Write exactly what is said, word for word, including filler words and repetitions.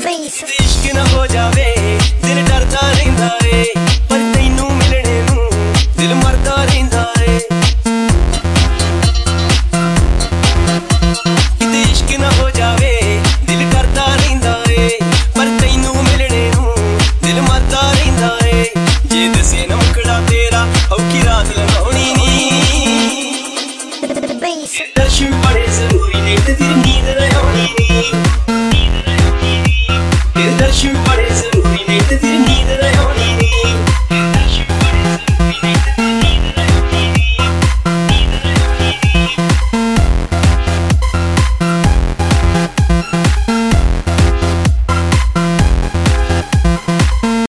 इश्क ना हो जावे दिल डरदा रहिंदा रे, पर तैनू मिलने नू दिल मरदा रहिंदा रे। किते इश्क ना हो जावे दिल डरदा रहिंदा रे, पर तैनू मिलने नू दिल मरदा रहिंदा रे। जे दसे ना मुकड़ा तेरा औखी रात लगाउणी नी, दर्शन बड़े जरूरी ने ते